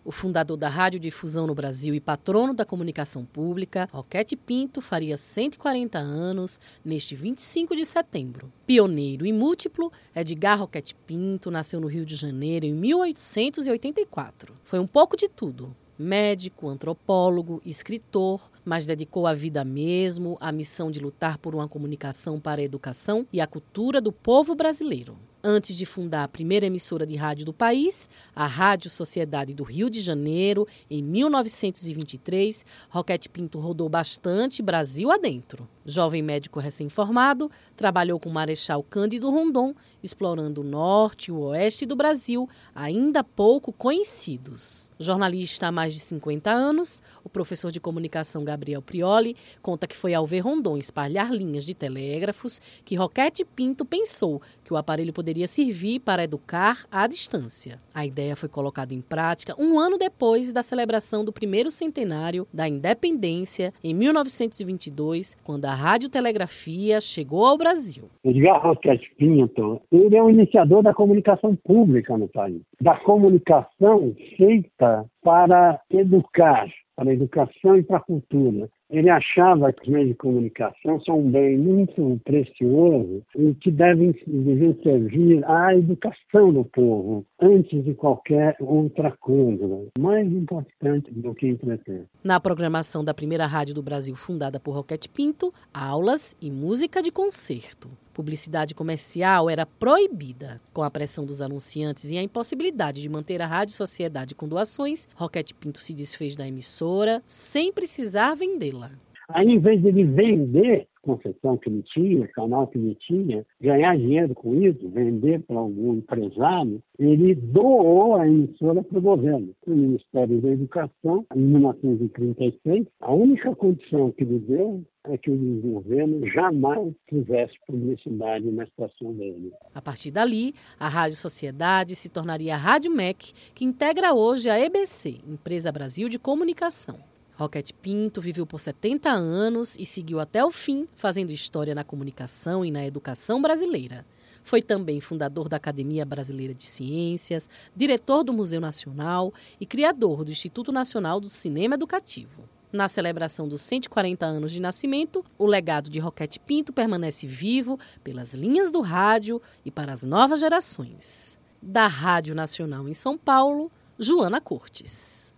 O fundador da radiodifusão no Brasil e patrono da comunicação pública, Roquete Pinto, faria 140 anos neste 25 de setembro. Pioneiro e múltiplo, Edgar Roquete Pinto nasceu no Rio de Janeiro em 1884. Foi um pouco de tudo. Médico, antropólogo, escritor, mas dedicou a vida mesmo à missão de lutar por uma comunicação para a educação e a cultura do povo brasileiro. Antes de fundar a primeira emissora de rádio do país, a Rádio Sociedade do Rio de Janeiro, em 1923, Roquete Pinto rodou bastante Brasil adentro. Jovem médico recém-formado, trabalhou com o Marechal Cândido Rondon, explorando o norte e o oeste do Brasil, ainda pouco conhecidos. Jornalista há mais de 50 anos, o professor de comunicação Gabriel Prioli conta que foi ao ver Rondon espalhar linhas de telégrafos que Roquete Pinto pensou que o aparelho poderia servir para educar à distância. A ideia foi colocada em prática um ano depois da celebração do primeiro centenário da independência, em 1922, quando a radiotelegrafia chegou ao Brasil. Edgar Roquete Pinto, ele é o iniciador da comunicação pública no país, da comunicação feita para educar, para a educação e para a cultura. Ele achava que os meios de comunicação são um bem muito precioso e que devem servir à educação do povo, antes de qualquer outra coisa, mais importante do que entreter. Na programação da primeira rádio do Brasil, fundada por Roquete Pinto, aulas e música de concerto. Publicidade comercial era proibida. Com a pressão dos anunciantes e a impossibilidade de manter a Rádio Sociedade com doações, Roquete Pinto se desfez da emissora sem precisar vendê-la. Aí, em vez de ele vender a concessão que ele tinha, o canal que ele tinha, ganhar dinheiro com isso, vender para algum empresário, ele doou a emissora para o governo. O Ministério da Educação, em 1936, a única condição que ele deu é que o governo jamais fizesse publicidade na estação dele. A partir dali, a Rádio Sociedade se tornaria a Rádio MEC, que integra hoje a EBC, Empresa Brasil de Comunicação. Roquete Pinto viveu por 70 anos e seguiu até o fim, fazendo história na comunicação e na educação brasileira. Foi também fundador da Academia Brasileira de Ciências, diretor do Museu Nacional e criador do Instituto Nacional do Cinema Educativo. Na celebração dos 140 anos de nascimento, o legado de Roquete Pinto permanece vivo pelas linhas do rádio e para as novas gerações. Da Rádio Nacional em São Paulo, Joana Cortes.